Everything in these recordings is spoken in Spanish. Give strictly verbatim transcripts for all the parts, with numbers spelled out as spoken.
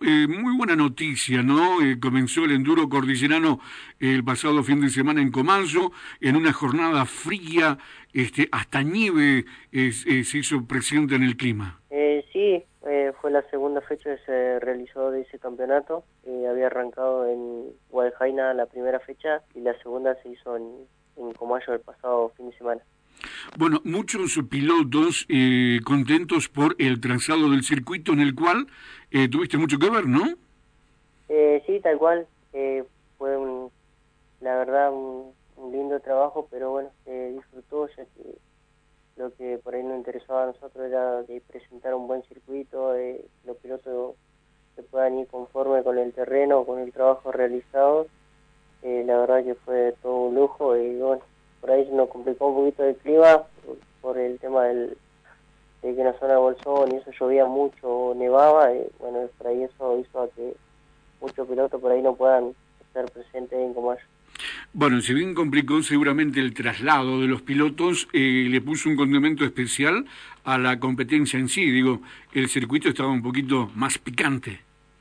eh, muy buena noticia, ¿no? Eh, comenzó el enduro cordillerano el pasado fin de semana en Comanzo, en una jornada fría, este, hasta nieve eh, eh, se hizo presente en el clima. Eh, sí, eh, fue la segunda fecha que se realizó de ese campeonato. Eh, había arrancado en Guadaljaina la primera fecha y la segunda se hizo en, en Comayo el pasado fin de semana. Bueno, muchos pilotos eh, contentos por el trazado del circuito en el cual eh, tuviste mucho que ver, ¿no? Eh, sí, tal cual. Eh, fue un, la verdad un, un lindo trabajo, pero bueno, se disfrutó ya que lo que por ahí nos interesaba a nosotros era de presentar un buen circuito, de que los pilotos se puedan ir conforme con el terreno, con el trabajo realizado. Eh, la verdad que fue todo un lujo y bueno, por ahí nos complicó un poquito el clima por el tema del, de que en la zona de Bolsón y eso llovía mucho o nevaba, y bueno, por ahí eso hizo a que muchos pilotos por ahí no puedan estar presentes en Comayo. Bueno, si bien complicó seguramente el traslado de los pilotos, eh, le puso un condimento especial a la competencia en sí. Digo, el circuito estaba un poquito más picante.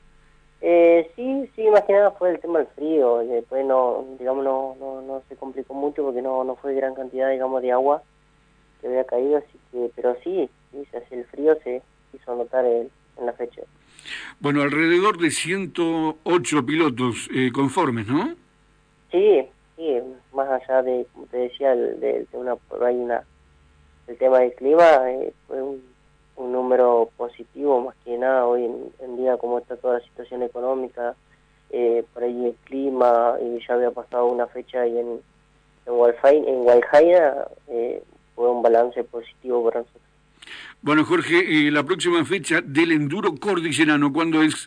Eh, sí, sí, más que nada fue el tema del frío, y después no, digamos, no, no, no se complicó mucho porque no, no fue gran cantidad, digamos, de agua que había caído, así que, pero sí, sí, se hace el frío, se hizo notar el, en la fecha. Bueno, alrededor de ciento ocho pilotos eh, conformes, ¿no? Sí, sí, más allá de, como te decía, el, de, de una, por ahí una, el tema del clima, eh, fue un, un número positivo, más que nada, hoy en, en día como está toda la situación económica, eh, por ahí el clima, y ya había pasado una fecha ahí en, en Gualfain, en Gualjaina, eh, fue un balance positivo para nosotros. Bueno, Jorge, eh, la próxima fecha del enduro cordillerano, ¿cuándo es?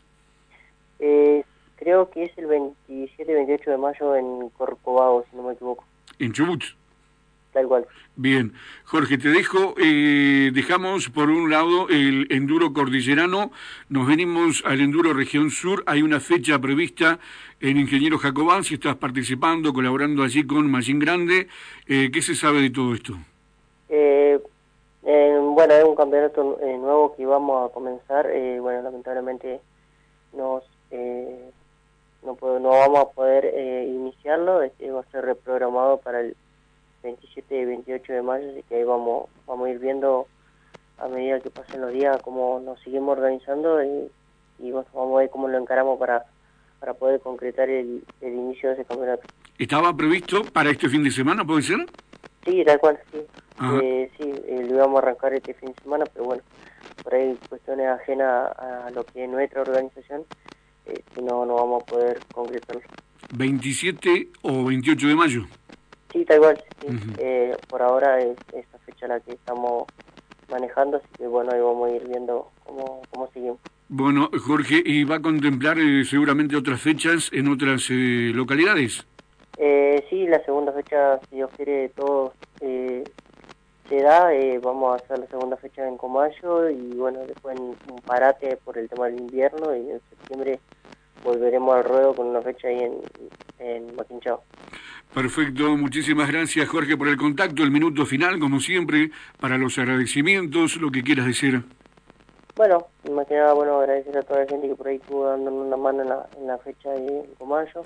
Eh, creo que es el veintisiete y veintiocho de mayo en Corcovado, si no me equivoco, En Chubut. tal cual. Bien, Jorge, te dejo, eh, dejamos por un lado el enduro cordillerano, nos venimos al enduro región sur, hay una fecha prevista en Ingeniero Jacobán, si estás participando, colaborando allí con Machín Grande, eh, ¿qué se sabe de todo esto? Eh, eh, bueno, es un campeonato eh, nuevo que vamos a comenzar, eh, bueno, lamentablemente nos eh, no, puedo, no vamos a poder eh, iniciarlo, este va a ser reprogramado para el veintisiete y veintiocho de mayo, así que ahí vamos, vamos a ir viendo a medida que pasen los días cómo nos seguimos organizando y, y bueno, vamos a ver cómo lo encaramos para, para poder concretar el, el inicio de ese campeonato. ¿Estaba previsto para este fin de semana, puede ser? Sí, tal cual, sí. Ajá. Eh, sí, eh, lo íbamos a arrancar este fin de semana, pero bueno, por ahí cuestiones ajenas a lo que es nuestra organización, eh, si no, no vamos a poder concretarlo. ¿veintisiete o veintiocho de mayo? Sí, tal cual, sí. Uh-huh. Eh, por ahora es esta fecha la que estamos manejando, así que bueno, ahí vamos a ir viendo cómo, cómo seguimos. Bueno, Jorge, ¿y va a contemplar eh, seguramente otras fechas en otras eh, localidades? Eh, sí, la segunda fecha, si Dios quiere, todo eh, se da, eh, vamos a hacer la segunda fecha en Comayo y bueno, después en un parate por el tema del invierno y en septiembre volveremos al ruedo con una fecha ahí en, en Maquinchao. Perfecto, muchísimas gracias Jorge por el contacto, el minuto final como siempre, para los agradecimientos, lo que quieras decir. Bueno, más que nada, bueno, agradecer a toda la gente que por ahí estuvo dándonos una mano en la, en la fecha ahí en Comayo,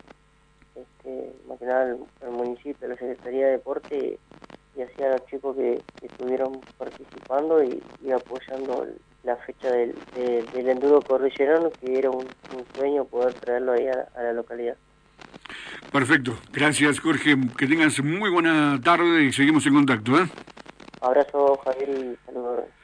este, más que nada el, el municipio, la Secretaría de Deporte y así a los chicos que, que estuvieron participando y, y apoyando el, la fecha del, de, del enduro cordillerano, que era un, un sueño poder traerlo ahí a, a la localidad. Perfecto, gracias Jorge, que tengas muy buena tarde y seguimos en contacto, ¿eh? Abrazo, Javier, y saludos.